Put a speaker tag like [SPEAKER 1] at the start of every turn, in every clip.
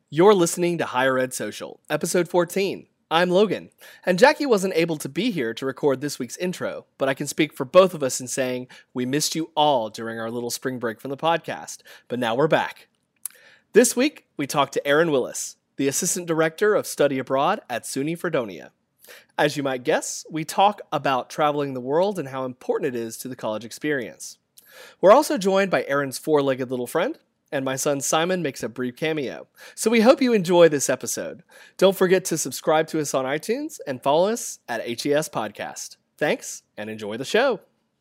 [SPEAKER 1] You're listening to Higher Ed Social, episode 14. I'm Logan, and Jackie wasn't able to be here to record this week's intro, but I can speak for both of us in saying we missed you all during our little spring break from the podcast, but now we're back. This week, we talked to Erin Willis, the Assistant Director of Study Abroad at SUNY Fredonia. As you might guess, we talk about traveling the world and how important it is to the college experience. We're also joined by Erin's four-legged little friend, and my son Simon makes a brief cameo. So we hope you enjoy this episode. Don't forget to subscribe to us on iTunes and follow us at HES Podcast. Thanks, and enjoy the show.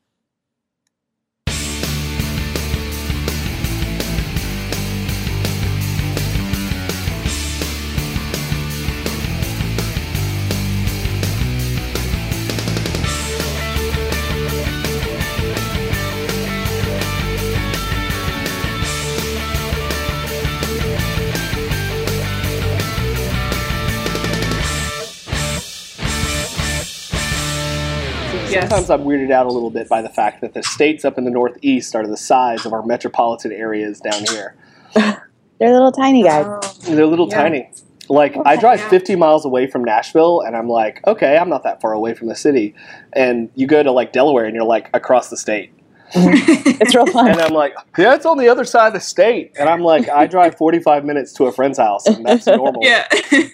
[SPEAKER 1] Sometimes I'm weirded out a little bit by the fact that the states up in the Northeast are the size of our metropolitan areas down here.
[SPEAKER 2] They're little tiny guys.
[SPEAKER 1] They're little tiny. Like, I drive 50 miles away from Nashville, and I'm like, okay, I'm not that far away from the city. And you go to, like, Delaware, and you're, like, across the state.
[SPEAKER 2] It's real fun.
[SPEAKER 1] And I'm like, yeah, it's on the other side of the state. And I'm like, I drive 45 minutes to a friend's house, and that's normal.
[SPEAKER 3] Yeah.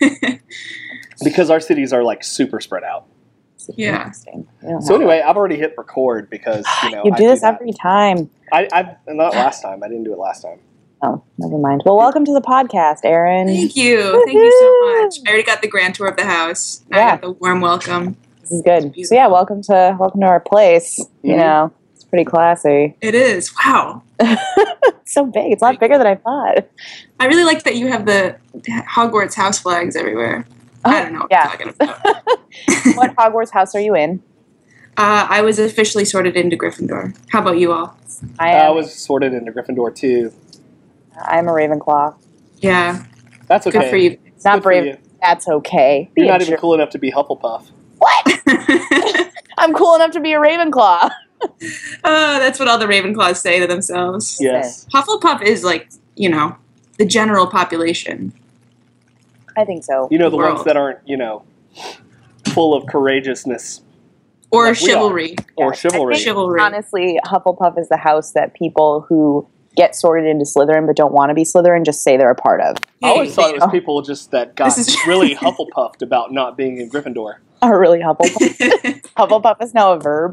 [SPEAKER 1] Because our cities are, like, super spread out.
[SPEAKER 3] Yeah.
[SPEAKER 1] So anyway, I've already hit record because, you know.
[SPEAKER 2] You do this every time.
[SPEAKER 1] Not last time. I didn't do it last time.
[SPEAKER 2] Oh, never mind. Well, welcome to the podcast, Erin.
[SPEAKER 3] Thank you. Thank you so much. I already got the grand tour of the house.
[SPEAKER 2] Yeah.
[SPEAKER 3] I got the warm welcome.
[SPEAKER 2] This is good. So yeah, welcome to our place.
[SPEAKER 1] Mm-hmm.
[SPEAKER 2] You know, it's pretty classy.
[SPEAKER 3] It is. Wow.
[SPEAKER 2] It's so big. It's a lot bigger than I thought.
[SPEAKER 3] I really like that you have the Hogwarts house flags everywhere. I don't know what I'm talking about.
[SPEAKER 2] What Hogwarts house are you in?
[SPEAKER 3] I was officially sorted into Gryffindor. How about you all?
[SPEAKER 1] I was sorted into Gryffindor too.
[SPEAKER 2] I'm a Ravenclaw.
[SPEAKER 3] Yeah.
[SPEAKER 1] That's okay.
[SPEAKER 3] Good for you.
[SPEAKER 2] It's not brave. That's okay.
[SPEAKER 1] You're not even cool enough to be Hufflepuff.
[SPEAKER 2] What? I'm cool enough to be a Ravenclaw.
[SPEAKER 3] That's what all the Ravenclaws say to themselves.
[SPEAKER 1] Yes.
[SPEAKER 3] Hufflepuff is like, you know, the general population.
[SPEAKER 2] I think so.
[SPEAKER 1] You know, the ones that aren't, you know, full of courageousness.
[SPEAKER 3] Or
[SPEAKER 1] like
[SPEAKER 3] chivalry.
[SPEAKER 1] Or chivalry.
[SPEAKER 3] Chivalry.
[SPEAKER 2] Honestly, Hufflepuff is the house that people who get sorted into Slytherin but don't want to be Slytherin just say they're a part of.
[SPEAKER 1] I always thought it was people just that got really Hufflepuffed about not being in Gryffindor.
[SPEAKER 2] Are really Hufflepuff? Hufflepuff is now a verb.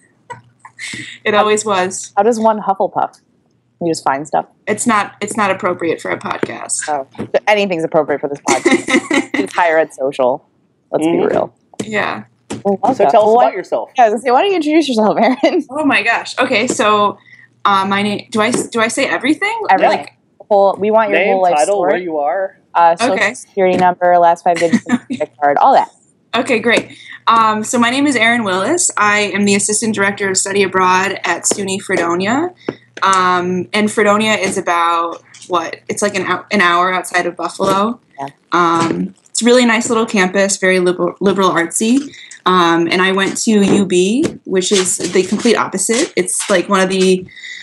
[SPEAKER 3] It always was.
[SPEAKER 2] How does one Hufflepuff? You just find stuff?
[SPEAKER 3] It's not appropriate for a podcast.
[SPEAKER 2] Oh, anything's appropriate for this podcast. It's Higher Ed Social. Let's be real.
[SPEAKER 3] Yeah.
[SPEAKER 2] Well,
[SPEAKER 1] so tell us about yourself.
[SPEAKER 2] Yeah, I was gonna say, why don't you introduce yourself, Erin?
[SPEAKER 3] Oh my gosh. Okay, so my name. Do I say everything?
[SPEAKER 2] Everything. We want your
[SPEAKER 1] name,
[SPEAKER 2] whole life
[SPEAKER 1] title,
[SPEAKER 2] story.
[SPEAKER 1] where you are.
[SPEAKER 2] Social security number, last 5 digits of the credit card, all that.
[SPEAKER 3] Okay, great. So my name is Erin Willis. I am the Assistant Director of Study Abroad at SUNY Fredonia. And Fredonia is about, it's like an hour outside of Buffalo.
[SPEAKER 2] Yeah.
[SPEAKER 3] It's a really nice little campus, very liberal artsy. And I went to UB, which is the complete opposite. It's like one of the,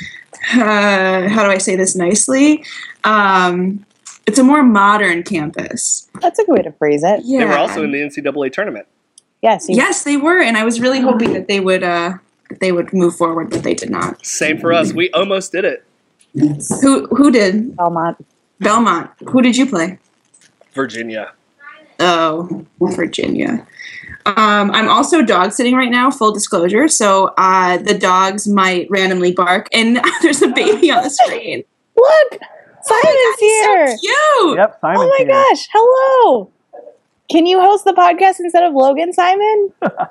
[SPEAKER 3] how do I say this nicely? It's a more modern campus.
[SPEAKER 2] That's a good way to phrase it.
[SPEAKER 3] Yeah.
[SPEAKER 1] They were also in the NCAA tournament.
[SPEAKER 2] Yes.
[SPEAKER 3] Yes, they were. And I was really hoping that they would move forward, but they did not.
[SPEAKER 1] Same for us. We almost did it.
[SPEAKER 3] Who did?
[SPEAKER 2] Belmont.
[SPEAKER 3] Who did you play?
[SPEAKER 1] Virginia.
[SPEAKER 3] Oh, Virginia. I'm also dog sitting right now, full disclosure, so the dogs might randomly bark, and there's a baby on the screen.
[SPEAKER 2] Look! Simon's here!
[SPEAKER 3] So cute!
[SPEAKER 1] Yep, Simon's
[SPEAKER 2] Oh my
[SPEAKER 1] here.
[SPEAKER 2] gosh, hello! Can you host the podcast instead of Logan, Simon?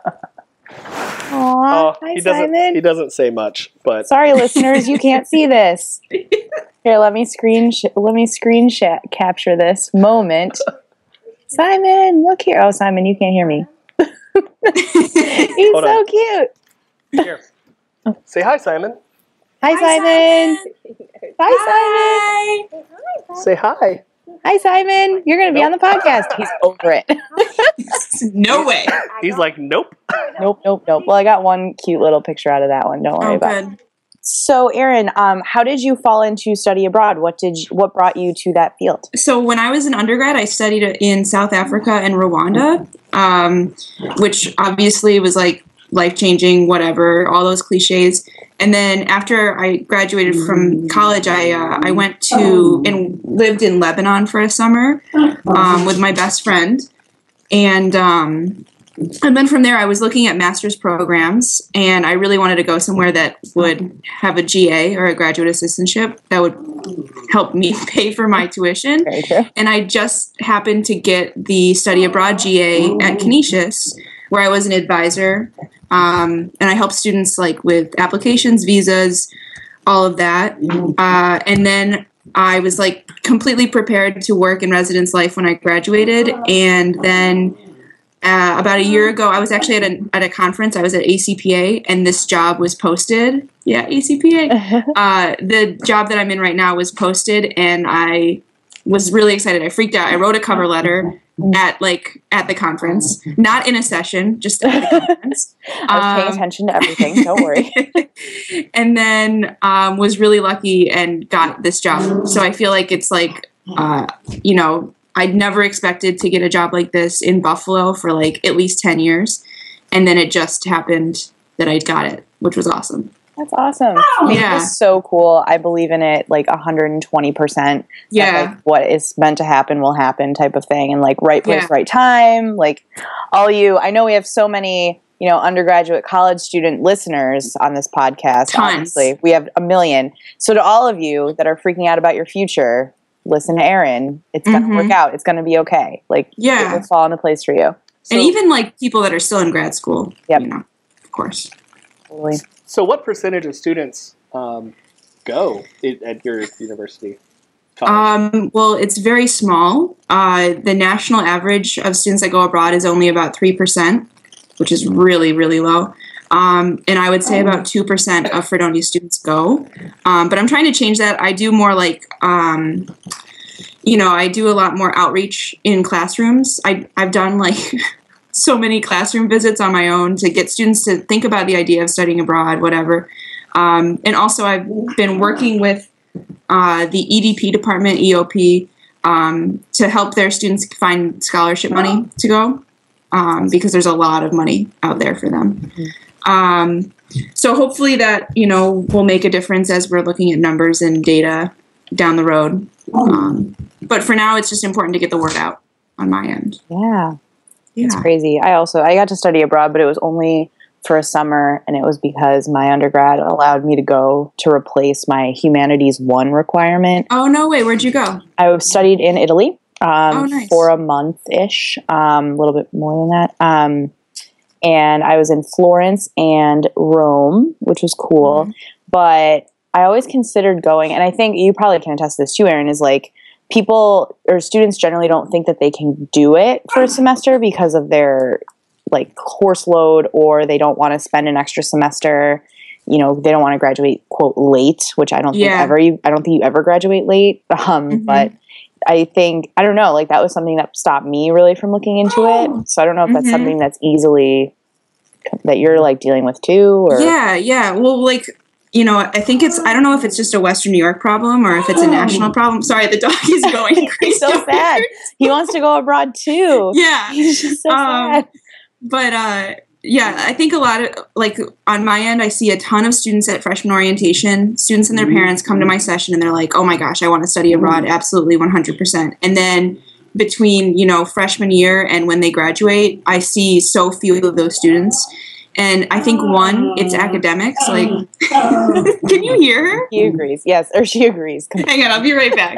[SPEAKER 2] Aw, hi, Simon.
[SPEAKER 1] He doesn't say much, but
[SPEAKER 2] Sorry, listeners, you can't see this. Here, let me screen capture this moment. Simon, look here. Oh, Simon, you can't hear me. He's
[SPEAKER 1] Hold
[SPEAKER 2] so
[SPEAKER 1] on.
[SPEAKER 2] cute.
[SPEAKER 1] here. Say hi, Simon.
[SPEAKER 2] Hi, Simon. Hi, Simon.
[SPEAKER 1] Say hi.
[SPEAKER 2] Hi, Simon. You're going to be on the podcast. He's over it.
[SPEAKER 3] No way.
[SPEAKER 1] He's like, nope.
[SPEAKER 2] Nope. Well, I got one cute little picture out of that one. Don't worry
[SPEAKER 3] Oh,
[SPEAKER 2] about it.
[SPEAKER 3] good.
[SPEAKER 2] So, Erin, how did you fall into study abroad? What brought you to that field?
[SPEAKER 3] So when I was an undergrad, I studied in South Africa and Rwanda, which obviously was like life-changing, whatever, all those cliches. And then after I graduated from college, I went to and lived in Lebanon for a summer with my best friend. And then from there, I was looking at master's programs, and I really wanted to go somewhere that would have a GA or a graduate assistantship that would help me pay for my tuition.
[SPEAKER 2] Very true.
[SPEAKER 3] And I just happened to get the study abroad GA at Canisius, where I was an advisor, and I helped students like with applications, visas, all of that. And then I was like completely prepared to work in residence life when I graduated, and then about a year ago, I was actually at a conference. I was at ACPA, and this job was posted. Yeah, ACPA. The job that I'm in right now was posted, and I was really excited. I freaked out. I wrote a cover letter at the conference, not in a session, just at the conference.
[SPEAKER 2] I was paying attention to everything. Don't worry.
[SPEAKER 3] And then was really lucky and got this job. So I feel like it's like, I'd never expected to get a job like this in Buffalo for like at least 10 years. And then it just happened that I got it, which was awesome.
[SPEAKER 2] That's awesome. I mean, it's so cool. I believe in it like 120%.
[SPEAKER 3] Yeah.
[SPEAKER 2] That, like, what is meant to happen will happen type of thing. And like right place, right time. Like I know we have so many, undergraduate college student listeners on this podcast.
[SPEAKER 3] Tons.
[SPEAKER 2] Obviously, we have 1 million. So to all of you that are freaking out about your future, listen to Erin. It's going to work out. It's going to be okay. Like, it will fall into place for you.
[SPEAKER 3] So, and even like people that are still in grad school, of course.
[SPEAKER 2] Totally.
[SPEAKER 1] So what percentage of students go at your university?
[SPEAKER 3] Well, it's very small. The national average of students that go abroad is only about 3%, which is really, really low. And I would say about 2% of Fredonia students go. But I'm trying to change that. I do more like, I do a lot more outreach in classrooms. I've done like so many classroom visits on my own to get students to think about the idea of studying abroad, whatever. And also I've been working with the EDP department, EOP, to help their students find scholarship money to go, because there's a lot of money out there for them. So hopefully that, will make a difference as we're looking at numbers and data down the road. But for now, it's just important to get the word out on my end.
[SPEAKER 2] Yeah. It's crazy. I got to study abroad, but it was only for a summer, and it was because my undergrad allowed me to go to replace my Humanities 1 requirement.
[SPEAKER 3] Oh, no way. Where'd you go?
[SPEAKER 2] I studied in Italy
[SPEAKER 3] nice.
[SPEAKER 2] for a month-ish, a little bit more than that. And I was in Florence and Rome, which was cool. Mm-hmm. But I always considered going, and I think you probably can attest to this too, Erin, is like people or students generally don't think that they can do it for a semester because of their like course load, or they don't want to spend an extra semester. They don't want to graduate, quote, late, which I don't think you ever graduate late. But I think, I don't know, like that was something that stopped me really from looking into it. So I don't know if that's something that's that you're like dealing with too, or.
[SPEAKER 3] Yeah. Well, like, I think I don't know if it's just a Western New York problem or if it's a national problem. Sorry, the dog is going crazy.
[SPEAKER 2] He's so sad. He wants to go abroad too.
[SPEAKER 3] Yeah.
[SPEAKER 2] He's just so sad.
[SPEAKER 3] But, I think a lot of, like, on my end, I see a ton of students at freshman orientation. Students and their parents come to my session and they're like, oh my gosh, I want to study abroad. Absolutely, 100%. And then between, freshman year and when they graduate, I see so few of those students. And I think, one, it's academics. Like, can you hear her?
[SPEAKER 2] He agrees. Yes, or she agrees.
[SPEAKER 3] Hang on, I'll be right back.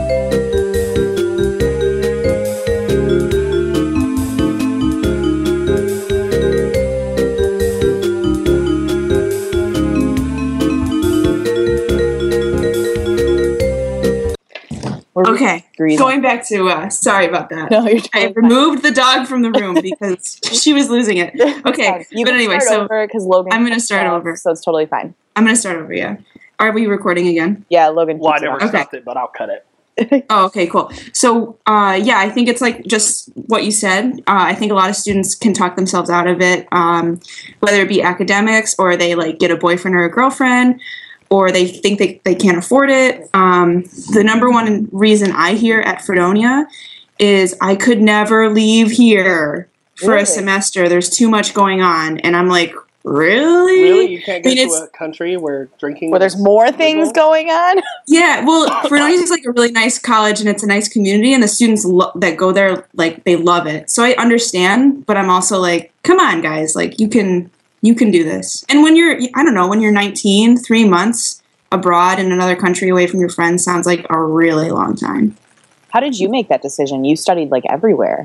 [SPEAKER 3] Okay, going back to, sorry about that.
[SPEAKER 2] No, you're
[SPEAKER 3] I removed the dog from the room because she was losing it. Okay, but anyway, so I'm going to start over.
[SPEAKER 2] So it's totally fine.
[SPEAKER 3] I'm going to start over, yeah. Are we recording again?
[SPEAKER 2] Yeah, Logan.
[SPEAKER 1] Well, I never stopped it, but I'll cut it.
[SPEAKER 3] Oh, okay, cool. So, I think it's like just what you said. I think a lot of students can talk themselves out of it, whether it be academics or they like get a boyfriend or a girlfriend. or they think they can't afford it. The number one reason I hear at Fredonia is I could never leave here for a semester. There's too much going on. And I'm like, really?
[SPEAKER 1] Really? You can't go to a country where drinking
[SPEAKER 2] there's more things going on?
[SPEAKER 3] Yeah, well, Fredonia is like a really nice college, and it's a nice community, and the students that go there, like, they love it. So I understand, but I'm also like, come on, guys, like, you can do this. And when you're 19, 3 months abroad in another country away from your friends sounds like a really long time.
[SPEAKER 2] How did you make that decision? You studied like everywhere.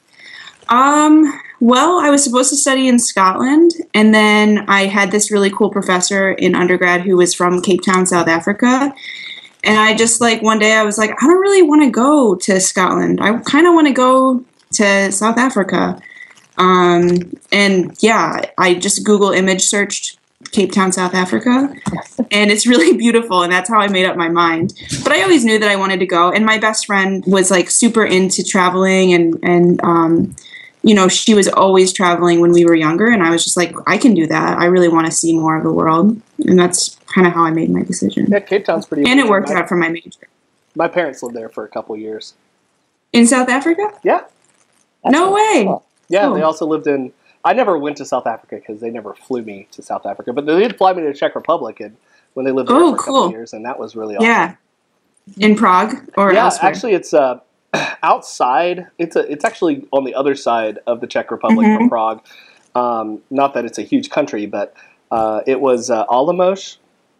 [SPEAKER 3] Well, I was supposed to study in Scotland, and then I had this really cool professor in undergrad who was from Cape Town, South Africa. And I just, like, one day I was like, I don't really want to go to Scotland. I kind of want to go to South Africa. And yeah, I just Google image searched Cape Town, South Africa, and it's really beautiful, and that's how I made up my mind. But I always knew that I wanted to go, and my best friend was, like, super into traveling, and she was always traveling when we were younger, and I was just like, I can do that. I really want to see more of the world, and that's kind of how I made my decision.
[SPEAKER 1] Yeah, Cape Town's pretty
[SPEAKER 3] and it worked out for my major.
[SPEAKER 1] My parents lived there for a couple years.
[SPEAKER 3] In South Africa?
[SPEAKER 1] Yeah.
[SPEAKER 3] No way.
[SPEAKER 2] Cool.
[SPEAKER 1] Yeah,
[SPEAKER 3] Oh.
[SPEAKER 1] they also lived in... I never went to South Africa because they never flew me to South Africa, but they did fly me to the Czech Republic and when they lived there for a couple of years, and that was really awesome.
[SPEAKER 3] Yeah. In Prague or elsewhere?
[SPEAKER 1] Actually, it's outside. It's actually on the other side of the Czech Republic from Prague. Not that it's a huge country, but it was Olomouc.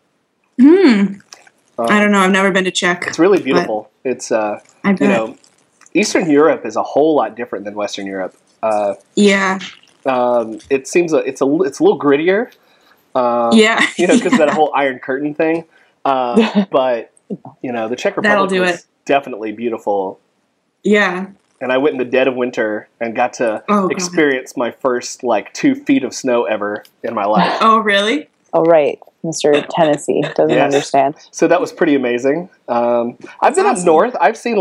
[SPEAKER 3] I don't know. I've never been to Czech.
[SPEAKER 1] It's really beautiful. It's
[SPEAKER 3] I bet.
[SPEAKER 1] Eastern Europe is a whole lot different than Western Europe.
[SPEAKER 3] Yeah.
[SPEAKER 1] It seems it's a little grittier.
[SPEAKER 3] Yeah.
[SPEAKER 1] Because that whole Iron Curtain thing. But the Czech Republic is definitely beautiful.
[SPEAKER 3] Yeah.
[SPEAKER 1] And I went in the dead of winter and got to experience my first 2 feet of snow ever in my life.
[SPEAKER 3] Oh, really?
[SPEAKER 2] Oh, right. Mr. Tennessee doesn't understand.
[SPEAKER 1] So that was pretty amazing. I've been up north. I've seen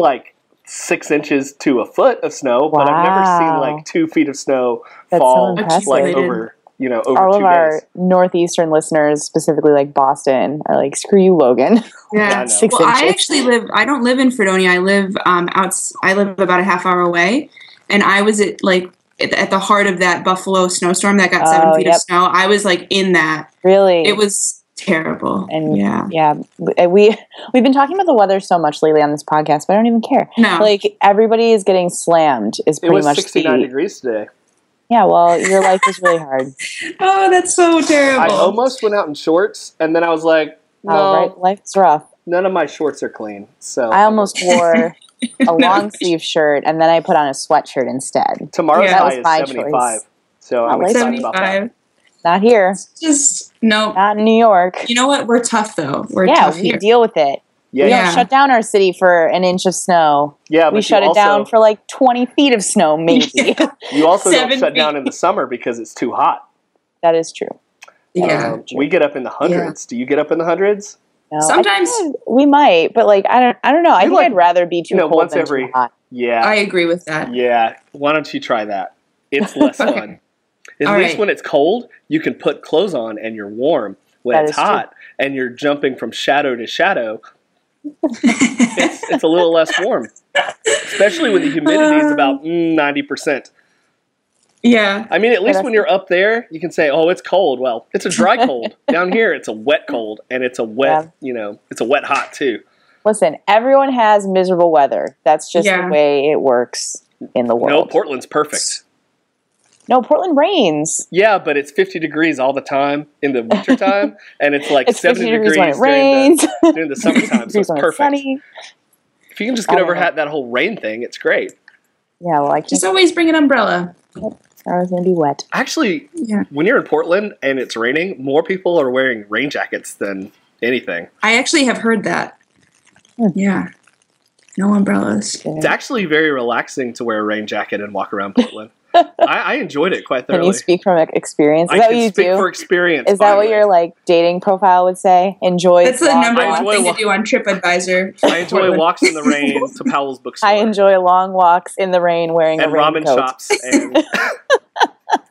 [SPEAKER 1] 6 inches to a foot of snow, but I've never seen 2 feet of snow fall over
[SPEAKER 2] all
[SPEAKER 1] 2
[SPEAKER 2] of our
[SPEAKER 1] days.
[SPEAKER 2] northeastern listeners, specifically Boston, are like, screw you, Logan.
[SPEAKER 3] Yeah.
[SPEAKER 2] 6
[SPEAKER 3] Well,
[SPEAKER 2] inches.
[SPEAKER 3] I actually I don't live in Fredonia. I live I live about a half hour away, and I was at the heart of that Buffalo snowstorm that got 7 feet of snow. I was in that.
[SPEAKER 2] Really?
[SPEAKER 3] It was terrible.
[SPEAKER 2] And we've been talking about the weather so much lately on this podcast, but I don't even care.
[SPEAKER 3] No.
[SPEAKER 2] Everybody is getting slammed is pretty much
[SPEAKER 1] It was 69 degrees today.
[SPEAKER 2] Yeah, well, your life is really hard.
[SPEAKER 3] Oh, that's so terrible.
[SPEAKER 1] I almost went out in shorts, and then I was like, no,
[SPEAKER 2] right? Life's rough.
[SPEAKER 1] None of my shorts are clean. So
[SPEAKER 2] I almost wore a long sleeve shirt, and then I put on a sweatshirt instead.
[SPEAKER 1] Tomorrow's high is
[SPEAKER 2] my
[SPEAKER 1] 75.
[SPEAKER 2] choice.
[SPEAKER 1] So I'm excited about that.
[SPEAKER 2] Not here.
[SPEAKER 3] Just no.
[SPEAKER 2] Not in New York.
[SPEAKER 3] You know what? We're tough though. We're tough
[SPEAKER 2] we
[SPEAKER 3] here.
[SPEAKER 2] deal with it.
[SPEAKER 1] Yeah,
[SPEAKER 2] We don't shut down our city for an inch of snow.
[SPEAKER 1] Yeah, but
[SPEAKER 2] we shut it down for 20 feet of snow, maybe.
[SPEAKER 1] You also don't
[SPEAKER 3] 7
[SPEAKER 1] shut down
[SPEAKER 3] feet.
[SPEAKER 1] in the summer because it's too hot.
[SPEAKER 2] That is true.
[SPEAKER 3] Yeah.
[SPEAKER 1] We get up in the hundreds. Do you get up in the hundreds?
[SPEAKER 2] No,
[SPEAKER 3] Sometimes-
[SPEAKER 2] I think we might, but I don't know. I think I'd rather be too cold
[SPEAKER 1] once
[SPEAKER 2] than
[SPEAKER 1] every
[SPEAKER 2] too hot.
[SPEAKER 1] Yeah.
[SPEAKER 3] I agree with that.
[SPEAKER 1] Yeah. Why don't you try that? It's less fun. At
[SPEAKER 3] All
[SPEAKER 1] least
[SPEAKER 3] right.
[SPEAKER 1] when it's cold, you can put clothes on and you're warm. When
[SPEAKER 2] That
[SPEAKER 1] it's
[SPEAKER 2] is true.
[SPEAKER 1] hot and you're jumping from shadow to shadow, it's a little less warm. Especially when the humidity is about 90%.
[SPEAKER 3] Yeah.
[SPEAKER 1] I mean, at least when you're up there, you can say, oh, it's cold. Well, it's a dry cold. Down here, it's a wet cold. And it's a wet, it's a wet hot too.
[SPEAKER 2] Listen, everyone has miserable weather. That's just the way it works in the world.
[SPEAKER 1] No, Portland's perfect.
[SPEAKER 2] No, Portland rains.
[SPEAKER 1] Yeah, but it's 50 degrees all the time in the wintertime, and it's
[SPEAKER 2] It's
[SPEAKER 1] 70
[SPEAKER 2] 50 degrees when it
[SPEAKER 1] during
[SPEAKER 2] rains.
[SPEAKER 1] during the summertime, so it's
[SPEAKER 2] when
[SPEAKER 1] perfect.
[SPEAKER 2] sunny.
[SPEAKER 1] If you can just get over that whole rain thing, it's great.
[SPEAKER 2] Yeah, well, I
[SPEAKER 3] Just
[SPEAKER 2] can't.
[SPEAKER 3] always bring an umbrella.
[SPEAKER 2] I was going to be wet.
[SPEAKER 1] Actually,
[SPEAKER 3] Yeah.
[SPEAKER 1] when you're in Portland and it's raining, more people are wearing rain jackets than anything.
[SPEAKER 3] I actually have heard that. Yeah. No umbrellas.
[SPEAKER 1] It's actually very relaxing to wear a rain jacket and walk around Portland. I enjoyed it quite
[SPEAKER 2] Can
[SPEAKER 1] thoroughly.
[SPEAKER 2] you speak from experience? Is
[SPEAKER 1] I
[SPEAKER 2] that
[SPEAKER 1] can
[SPEAKER 2] what you
[SPEAKER 1] speak
[SPEAKER 2] do?
[SPEAKER 1] for experience.
[SPEAKER 2] Is that what
[SPEAKER 1] finally.
[SPEAKER 2] your dating profile would say? Enjoy.
[SPEAKER 3] That's the
[SPEAKER 2] long
[SPEAKER 3] number
[SPEAKER 2] walks.
[SPEAKER 3] one thing to do on TripAdvisor.
[SPEAKER 1] I enjoy walks in the rain to Powell's bookstore.
[SPEAKER 2] I enjoy long walks in the rain wearing
[SPEAKER 1] and
[SPEAKER 2] a
[SPEAKER 1] ramen
[SPEAKER 2] raincoat.
[SPEAKER 1] shops. And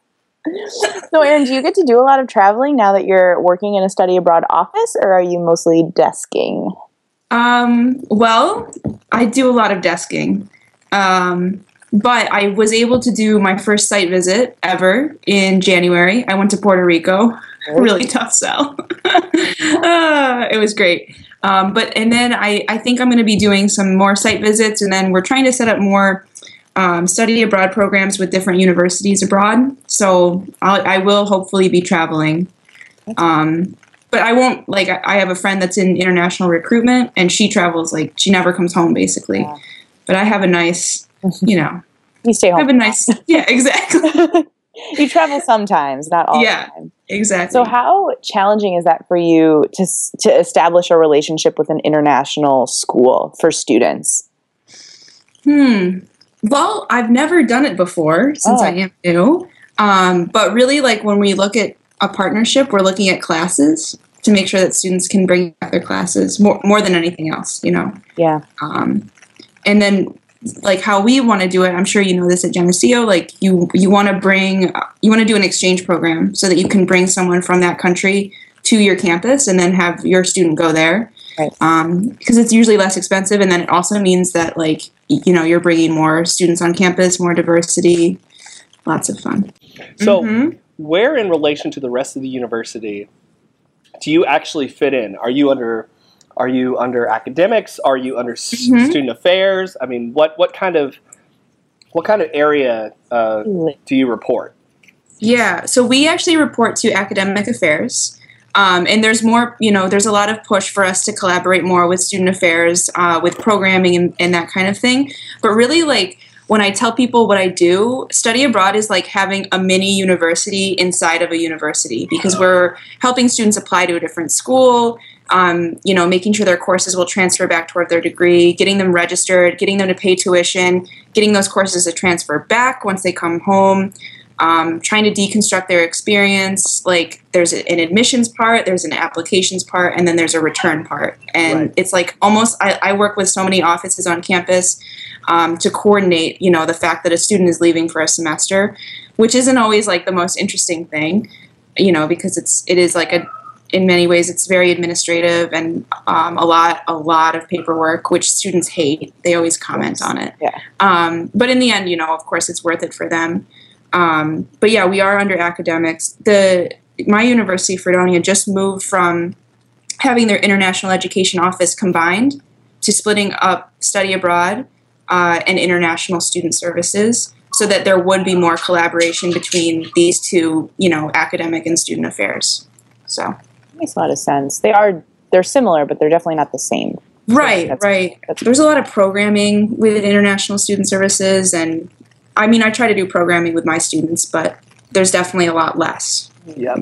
[SPEAKER 2] So, Erin, do you get to do a lot of traveling now that you're working in a study abroad office, or are you mostly desking?
[SPEAKER 3] Well, I do a lot of desking. But I was able to do my first site visit ever in January. I went to Puerto Rico. Really tough sell. It was great. And then I think I'm going to be doing some more site visits, and then we're trying to set up more study abroad programs with different universities abroad. So I will hopefully be traveling. But I won't, like, I have a friend that's in international recruitment, and she travels, like, she never comes home, basically. Yeah. But I have a nice, you
[SPEAKER 2] stay home.
[SPEAKER 3] I have a nice, yeah, exactly.
[SPEAKER 2] You travel sometimes, not all the time.
[SPEAKER 3] Exactly.
[SPEAKER 2] So how challenging is that for you to establish a relationship with an international school for students?
[SPEAKER 3] Well, I've never done it before since I am new. But really, like, when we look at a partnership, we're looking at classes to make sure that students can bring back their classes more than anything else,
[SPEAKER 2] Yeah.
[SPEAKER 3] And then, like, how we want to do it, I'm sure you know this at Geneseo, like, you want to do an exchange program so that you can bring someone from that country to your campus and then have your student go there.
[SPEAKER 2] Right.
[SPEAKER 3] Because it's usually less expensive, and then it also means that, like, you're bringing more students on campus, more diversity, lots of fun.
[SPEAKER 1] So where in relation to the rest of the university do you actually fit in? Are you under academics? Are you under student affairs? I mean, what kind of area do you report?
[SPEAKER 3] Yeah, so we actually report to academic affairs. And there's more, there's a lot of push for us to collaborate more with student affairs, with programming and that kind of thing. But really, like, when I tell people what I do, study abroad is like having a mini university inside of a university, because we're helping students apply to a different school, making sure their courses will transfer back toward their degree, getting them registered, getting them to pay tuition, getting those courses to transfer back once they come home. Trying to deconstruct their experience. Like, there's an admissions part, there's an applications part, and then there's a return part. And It's like almost, I work with so many offices on campus to coordinate, the fact that a student is leaving for a semester, which isn't always like the most interesting thing, because it is like in many ways it's very administrative and a lot of paperwork, which students hate. They always comment on it.
[SPEAKER 2] Yeah.
[SPEAKER 3] But in the end, of course it's worth it for them. But yeah, we are under academics. My university, Fredonia, just moved from having their international education office combined to splitting up study abroad and international student services, so that there would be more collaboration between these two, academic and student affairs. So
[SPEAKER 2] that makes a lot of sense. They're similar, but they're definitely not the same.
[SPEAKER 3] Right. There's a lot of programming with international student services, and I mean, I try to do programming with my students, but there's definitely a lot less.
[SPEAKER 1] Yep.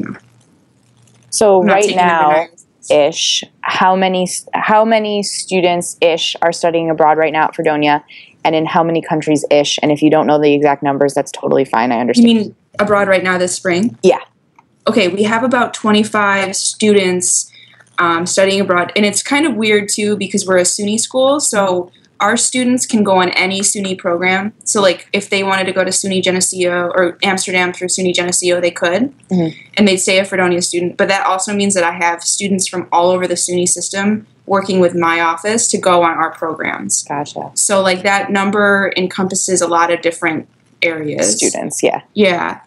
[SPEAKER 2] So right now, ish, how many students ish are studying abroad right now at Fredonia, and in how many countries ish? And if you don't know the exact numbers, that's totally fine. I understand.
[SPEAKER 3] You mean abroad right now this spring?
[SPEAKER 2] Yeah.
[SPEAKER 3] Okay, we have about 25 students studying abroad, and it's kind of weird too because we're a SUNY school, so our students can go on any SUNY program. So, like, if they wanted to go to SUNY Geneseo or Amsterdam through SUNY Geneseo, they could, and they'd stay a Fredonia student. But that also means that I have students from all over the SUNY system working with my office to go on our programs.
[SPEAKER 2] Gotcha.
[SPEAKER 3] So, like, that number encompasses a lot of different areas.
[SPEAKER 2] Students, yeah.
[SPEAKER 3] Yeah.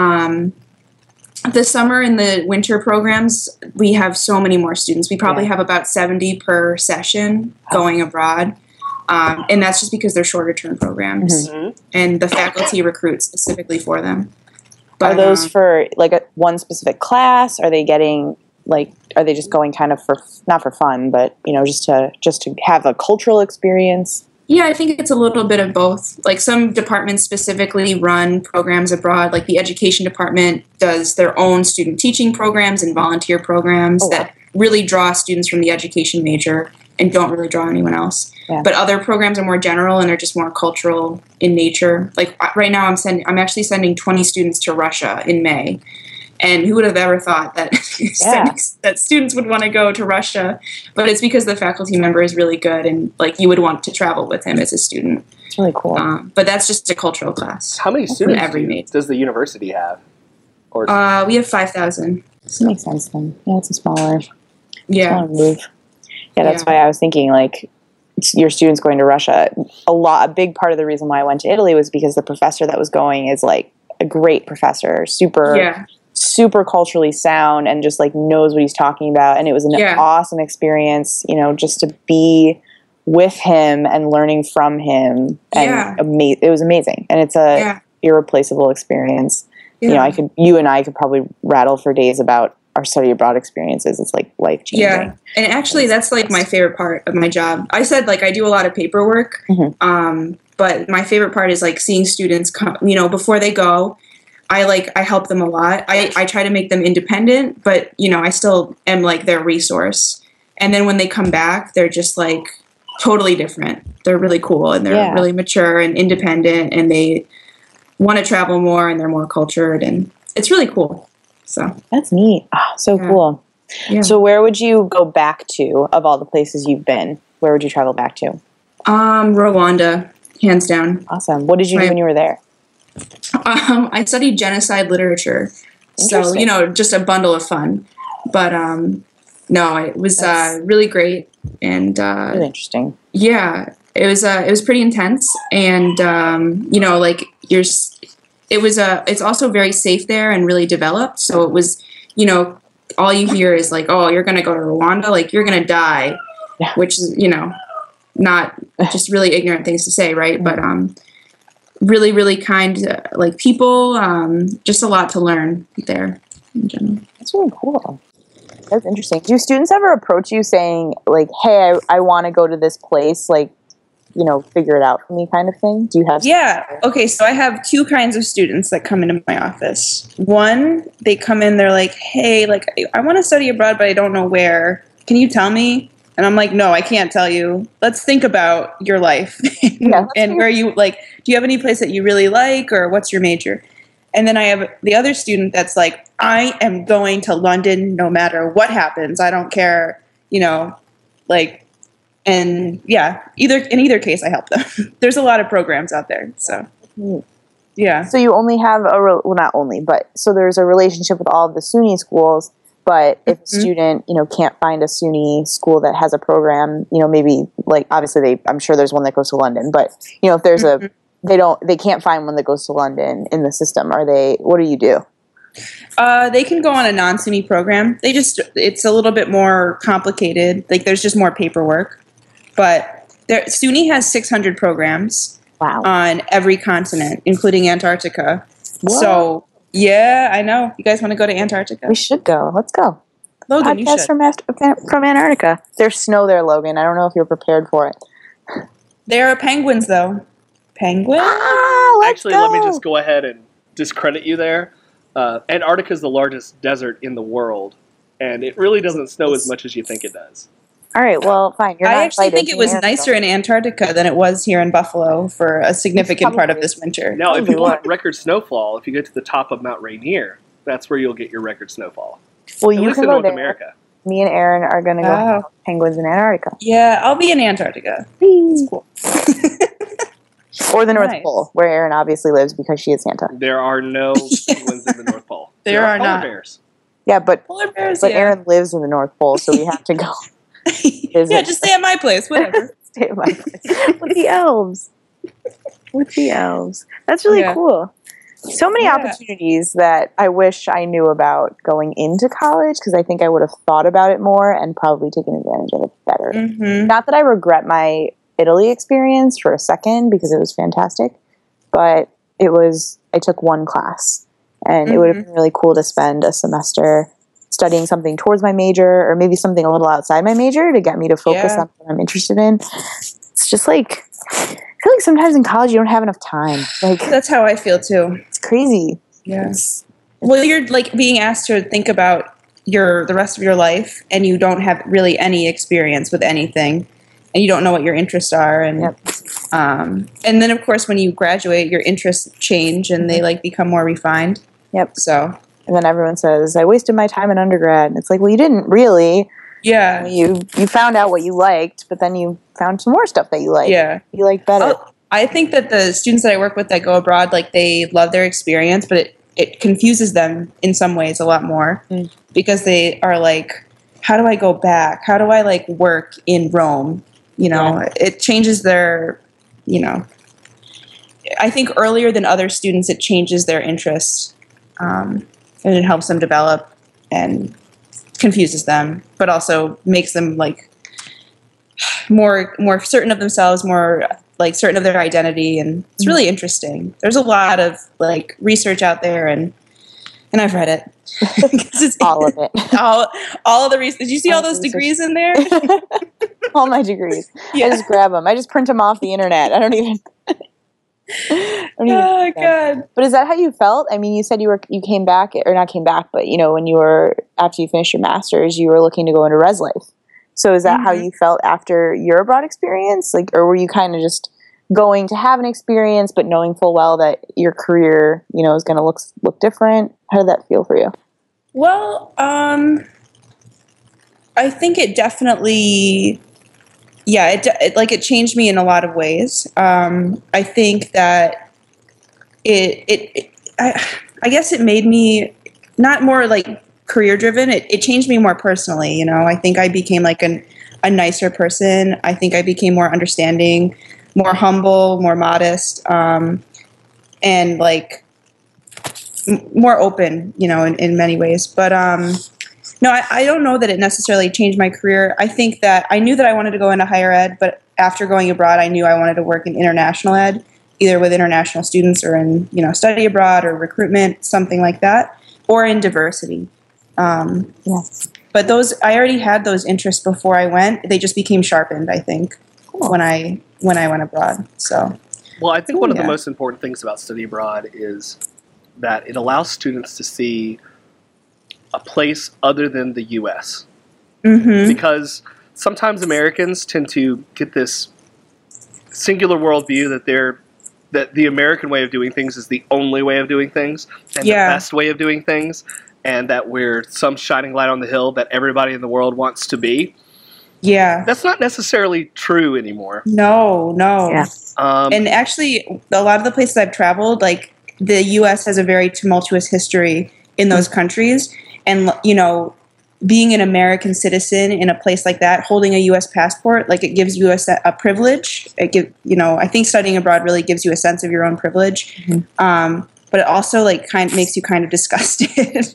[SPEAKER 3] The summer and the winter programs, we have so many more students. We probably have about 70 per session going abroad. And that's just because they're shorter term programs, and the faculty recruit specifically for them. But,
[SPEAKER 2] are those for like one specific class? Are they getting are they just going kind of not for fun, but just to have a cultural experience?
[SPEAKER 3] Yeah, I think it's a little bit of both. Like, some departments specifically run programs abroad. Like, the education department does their own student teaching programs and volunteer programs that really draw students from the education major and don't really draw anyone else. Yeah. But other programs are more general and they're just more cultural in nature. Like, right now I'm actually sending 20 students to Russia in May. And who would have ever thought that that students would want to go to Russia? But it's because the faculty member is really good, and like, you would want to travel with him as a student.
[SPEAKER 2] It's really cool.
[SPEAKER 3] But that's just a cultural class.
[SPEAKER 1] How many students
[SPEAKER 3] every
[SPEAKER 1] does the university have? Or
[SPEAKER 3] We have 5,000.
[SPEAKER 2] That makes sense then. Yeah, it's a smaller move. Yeah, that's
[SPEAKER 3] Yeah.
[SPEAKER 2] why I was thinking, like, your students going to Russia. A big part of the reason why I went to Italy was because the professor that was going is, like, a great professor, super culturally sound, and just, like, knows what he's talking about. And it was an awesome experience, you know, just to be with him and learning from him. And it was amazing. And it's a irreplaceable experience.
[SPEAKER 3] Yeah.
[SPEAKER 2] You know, you and I could probably rattle for days about our study abroad experiences. It's like life changing.
[SPEAKER 3] Yeah, and actually, that's like my favorite part of my job. I said like I do a lot of paperwork, but my favorite part is like seeing students come. You know, before they go, I help them a lot. I try to make them independent, but you know, I still am like their resource. And then when they come back, they're just like totally different. They're really cool and they're really mature and independent, and they want to travel more and they're more cultured, and it's really cool. So
[SPEAKER 2] that's neat. Oh, so cool. Yeah. So where would you go back to of all the places you've been? Where would you travel back to?
[SPEAKER 3] Rwanda, hands down.
[SPEAKER 2] Awesome. What did you do when you were there?
[SPEAKER 3] I studied genocide literature. So, you know, just a bundle of fun. But no, it was really great and
[SPEAKER 2] really interesting.
[SPEAKER 3] Yeah, it was pretty intense, and you know, like it's also very safe there and really developed. So it was, you know, all you hear is like, oh, you're going to go to Rwanda, like you're going to die, which is, you know, not just really ignorant things to say, right? But really, really kind, like people, just a lot to learn there in general.
[SPEAKER 2] That's really cool. That's interesting. Do students ever approach you saying like, hey, I want to go to this place, like, you know, figure it out for me kind of thing? Do you have?
[SPEAKER 4] Yeah. Okay. So I have two kinds of students that come into my office. One, they come in, they're like, hey, like, I want to study abroad, but I don't know where. Can you tell me? And I'm like, no, I can't tell you. Let's think about your life and where you like, do you have any place that you really like, or what's your major? And then I have the other student that's like, I am going to London no matter what happens. I don't care, you know, like, and yeah, in either case, I help them. There's a lot of programs out there. So, yeah.
[SPEAKER 2] So you only have well, not only, but so there's a relationship with all of the SUNY schools. But if a student, you know, can't find a SUNY school that has a program, you know, maybe like obviously I'm sure there's one that goes to London, but you know, if there's they can't find one that goes to London in the system. What do you do?
[SPEAKER 4] They can go on a non-SUNY program. It's a little bit more complicated. Like there's just more paperwork. But SUNY has 600 programs on every continent, including Antarctica. Whoa. So, yeah, I know. You guys want to go to Antarctica?
[SPEAKER 2] We should go. Let's go.
[SPEAKER 4] Logan, you should.
[SPEAKER 2] From Antarctica. There's snow there, Logan. I don't know if you're prepared for it.
[SPEAKER 4] There are penguins, though. Penguins?
[SPEAKER 1] Actually, let me just go ahead and discredit you there. Antarctica is the largest desert in the world, and it really doesn't snow as much as you think it does.
[SPEAKER 2] All right, well, fine.
[SPEAKER 4] I actually think it was nicer in Antarctica than it was here in Buffalo for a significant part of this winter.
[SPEAKER 1] Now, if you want record snowfall, if you get to the top of Mount Rainier, that's where you'll get your record snowfall.
[SPEAKER 2] Well, you can go
[SPEAKER 1] North
[SPEAKER 2] there.
[SPEAKER 1] America.
[SPEAKER 2] Me and Aaron are going to go penguins in Antarctica.
[SPEAKER 4] Yeah, I'll be in Antarctica. It's cool.
[SPEAKER 2] Or the North Pole, where Aaron obviously lives because she is Santa.
[SPEAKER 1] There are no penguins in the North Pole.
[SPEAKER 4] There are
[SPEAKER 1] polar
[SPEAKER 4] not.
[SPEAKER 1] bears.
[SPEAKER 2] Yeah, but
[SPEAKER 4] polar bears.
[SPEAKER 2] But Aaron lives in the North Pole, so we have to go.
[SPEAKER 4] Yeah, just stay at my place, whatever.
[SPEAKER 2] Stay at my place. With the elves. That's really cool. So many opportunities that I wish I knew about going into college, because I think I would have thought about it more and probably taken advantage of it better.
[SPEAKER 4] Mm-hmm.
[SPEAKER 2] Not that I regret my Italy experience for a second, because it was fantastic, but I took one class, and it would have been really cool to spend a semester studying something towards my major, or maybe something a little outside my major to get me to focus on what I'm interested in. It's just like, I feel like sometimes in college you don't have enough time. Like,
[SPEAKER 4] that's how I feel too.
[SPEAKER 2] It's crazy.
[SPEAKER 4] Yes. Well, you're like being asked to think about the rest of your life, and you don't have really any experience with anything, and you don't know what your interests are, and and then of course when you graduate, your interests change and they like become more refined.
[SPEAKER 2] Yep.
[SPEAKER 4] So.
[SPEAKER 2] And then everyone says, I wasted my time in undergrad. And it's like, well, you didn't really.
[SPEAKER 4] Yeah.
[SPEAKER 2] You found out what you liked, but then you found some more stuff that you liked.
[SPEAKER 4] Yeah.
[SPEAKER 2] You like better.
[SPEAKER 4] I think that the students that I work with that go abroad, like they love their experience, but it confuses them in some ways a lot more because they are like, how do I go back? How do I like work in Rome? It changes their, I think earlier than other students, it changes their interests, and it helps them develop and confuses them, but also makes them like more certain of themselves, more like certain of their identity, and it's really interesting. There's a lot of like research out there, and I've read it.
[SPEAKER 2] It's all of it.
[SPEAKER 4] all of the research. Did you see all those degrees in there?
[SPEAKER 2] All my degrees.
[SPEAKER 4] Yeah.
[SPEAKER 2] I just grab them. I just print them off the internet. I don't even.
[SPEAKER 4] Oh God!
[SPEAKER 2] But is that how you felt? I mean, you said you came back, or not came back, but when you were after you finished your master's, you were looking to go into res life. So is that how you felt after your abroad experience? Like, or were you kind of just going to have an experience, but knowing full well that your career, is going to look different? How did that feel for you?
[SPEAKER 4] Well, I think it definitely, it changed me in a lot of ways. I think that I guess it made me not more like career driven. It changed me more personally. I think I became like a nicer person. I think I became more understanding, more humble, more modest, and like more open, in many ways. But no, I don't know that it necessarily changed my career. I think that I knew that I wanted to go into higher ed, but after going abroad, I knew I wanted to work in international ed, either with international students or in, study abroad or recruitment, something like that, or in diversity. But I already had those interests before I went. They just became sharpened, I think, when I went abroad. So,
[SPEAKER 1] well, I think one of the most important things about study abroad is that it allows students to see a place other than the U.S. Because sometimes Americans tend to get this singular worldview that the American way of doing things is the only way of doing things and the best way of doing things, and that we're some shining light on the hill that everybody in the world wants to be.
[SPEAKER 4] Yeah.
[SPEAKER 1] That's not necessarily true anymore.
[SPEAKER 4] No.
[SPEAKER 2] Yeah.
[SPEAKER 4] And actually, a lot of the places I've traveled, like the U.S. has a very tumultuous history in those countries. And, being an American citizen in a place like that, holding a U.S. passport, like it gives you a privilege. I think studying abroad really gives you a sense of your own privilege. But it also like makes you kind of disgusted,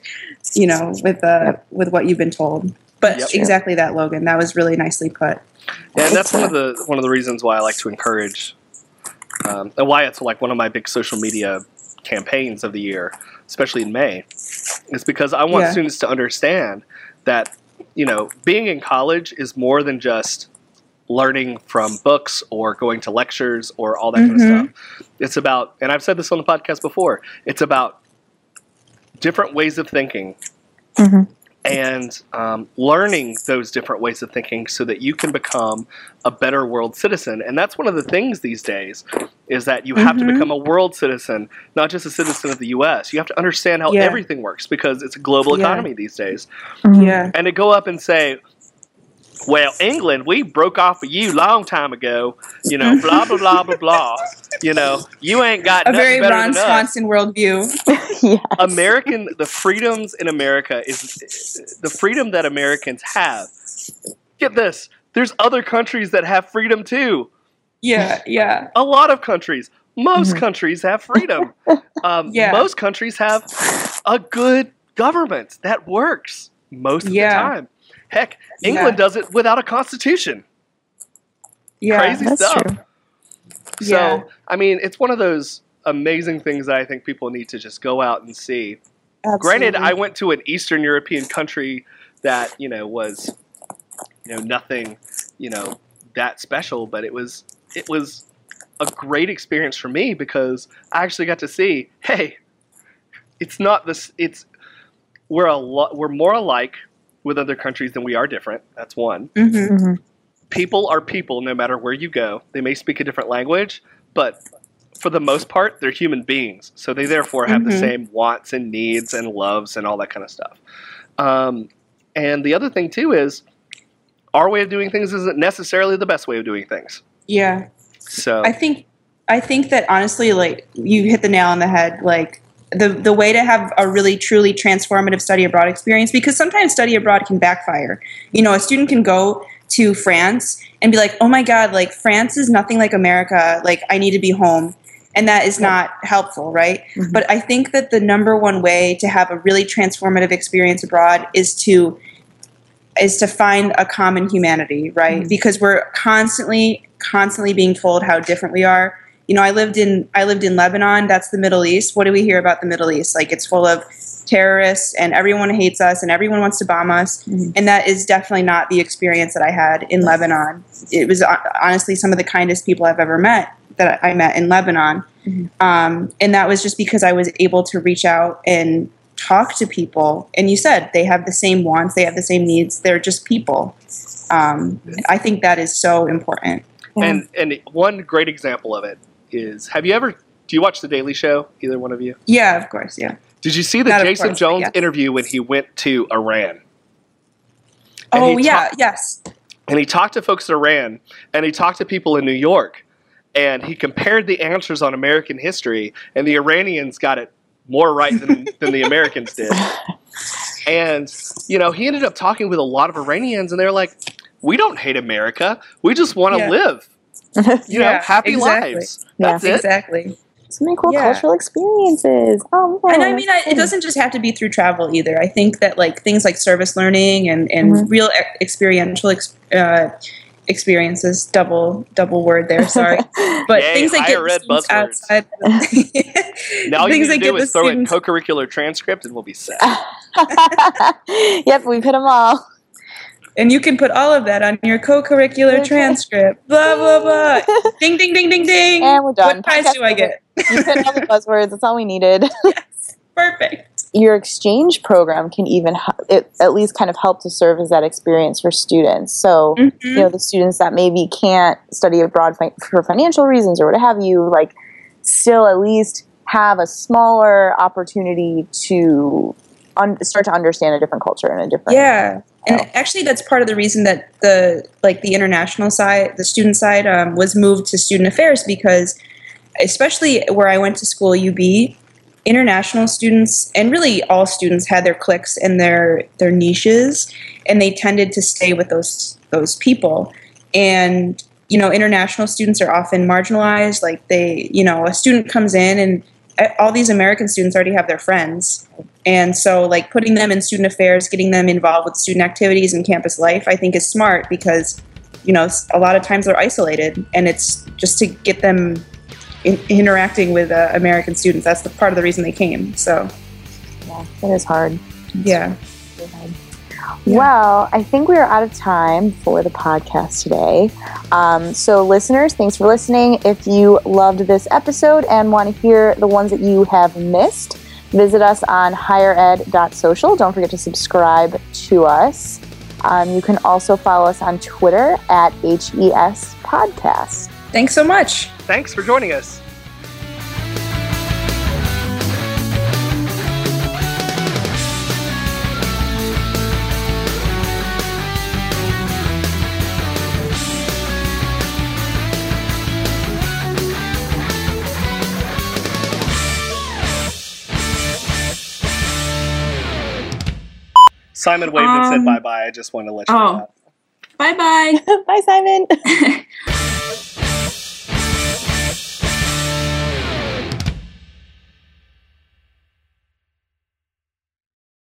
[SPEAKER 4] with what you've been told. But exactly that, Logan. That was really nicely put.
[SPEAKER 1] Yeah, and that's one of the reasons why I like to encourage, and why it's like one of my big social media campaigns of the year, especially in May, is because I want students to understand that being in college is more than just learning from books or going to lectures or all that kind of stuff. It's about, and I've said this on the podcast before, it's about different ways of thinking and learning those different ways of thinking so that you can become a better world citizen. And that's one of the things these days is that you have to become a world citizen, not just a citizen of the U.S. You have to understand how everything works because it's a global economy these days.
[SPEAKER 4] Yeah.
[SPEAKER 1] And to go up and say, well, England, we broke off of you long time ago, blah, blah, blah, blah, blah. You ain't got
[SPEAKER 4] a
[SPEAKER 1] nothing
[SPEAKER 4] very
[SPEAKER 1] better
[SPEAKER 4] Ron
[SPEAKER 1] than us.
[SPEAKER 4] Swanson worldview.
[SPEAKER 1] The freedoms in America is the freedom that Americans have. Get this. There's other countries that have freedom too.
[SPEAKER 4] Yeah.
[SPEAKER 1] A lot of countries. Most countries have freedom. Most countries have a good government that works most of the time. Heck, England does it without a constitution.
[SPEAKER 4] Yeah,
[SPEAKER 1] Crazy
[SPEAKER 2] that's
[SPEAKER 1] stuff.
[SPEAKER 2] true.
[SPEAKER 1] So, I mean, it's one of those amazing things that I think people need to just go out and see.
[SPEAKER 4] Absolutely.
[SPEAKER 1] Granted, I went to an Eastern European country that, was, nothing, that special, but it was a great experience for me because I actually got to see, hey, it's not this, we're more alike with other countries than we are different. That's one. People are people no matter where you go. They may speak a different language, but for the most part, they're human beings. So they therefore have the same wants and needs and loves and all that kind of stuff. And the other thing too is our way of doing things isn't necessarily the best way of doing things.
[SPEAKER 4] Yeah.
[SPEAKER 1] So
[SPEAKER 4] I think that honestly, like you hit the nail on the head. Like the way to have a really truly transformative study abroad experience, because sometimes study abroad can backfire. You know, a student can go to France and be like, oh my God, like France is nothing like America. Like I need to be home. And that is not helpful, right? Mm-hmm. But I think that the number one way to have a really transformative experience abroad is to find a common humanity, right? Mm-hmm. Because we're constantly being told how different we are. You know, I lived in Lebanon. That's the Middle East. What do we hear about the Middle East? Like it's full of terrorists and everyone hates us and everyone wants to bomb us. Mm-hmm. And that is definitely not the experience that I had in Lebanon. It was honestly some of the kindest people I've ever met that I met in Lebanon. Mm-hmm. And that was just because I was able to reach out and talk to people. And you said they have the same wants, they have the same needs. They're just people. I think that is so important.
[SPEAKER 1] Yeah. And one great example of it is, do you watch The Daily Show, either one of you?
[SPEAKER 4] Yeah, of course, yeah.
[SPEAKER 1] Did you see the Jason Jones interview when he went to Iran?
[SPEAKER 4] Yes.
[SPEAKER 1] And he talked to folks in Iran, and he talked to people in New York. And he compared the answers on American history, and the Iranians got it more right than the Americans did. And, you know, he ended up talking with a lot of Iranians, and they're like, we don't hate America. We just want to live, you know, happy lives. That's it.
[SPEAKER 4] Exactly.
[SPEAKER 2] So many cool cultural experiences. Oh, man.
[SPEAKER 4] And I mean, it doesn't just have to be through travel either. I think that like things like service learning and real experiential experiences, double word there, sorry. But things that get the students outside.
[SPEAKER 1] Now all you need to do is throw in co-curricular transcript and we'll be set.
[SPEAKER 2] Yep, we've hit them all.
[SPEAKER 4] And you can put all of that on your co-curricular transcript. Blah, blah, blah. Ding, ding, ding, ding, ding.
[SPEAKER 2] And we're done.
[SPEAKER 4] What prize do I get?
[SPEAKER 2] You put all the buzzwords. That's all we needed.
[SPEAKER 4] Yes, perfect.
[SPEAKER 2] Your exchange program can even at least kind of help to serve as that experience for students. So, you know, the students that maybe can't study abroad for financial reasons or what have you, like, still at least have a smaller opportunity to start to understand a different culture and a different.
[SPEAKER 4] Yeah. And actually, that's part of the reason that the international side, the student side, was moved to student affairs, because especially where I went to school, UB, international students and really all students had their cliques and their niches, and they tended to stay with those people. And you know, international students are often marginalized. Like a student comes in and all these American students already have their friends. And so like putting them in student affairs, getting them involved with student activities and campus life, I think is smart, because, you know, a lot of times they're isolated, and it's just to get them interacting with American students. That's the part of the reason they came. So
[SPEAKER 2] yeah, it is hard.
[SPEAKER 4] Yeah.
[SPEAKER 2] Well, I think we are out of time for the podcast today. So listeners, thanks for listening. If you loved this episode and want to hear the ones that you have missed, visit us on highered.social. Don't forget to subscribe to us. You can also follow us on Twitter at HES Podcast.
[SPEAKER 4] Thanks so much.
[SPEAKER 1] Thanks for joining us. Simon waved and said bye-bye. I just want to let you know that.
[SPEAKER 3] Bye-bye.
[SPEAKER 2] Bye, Simon.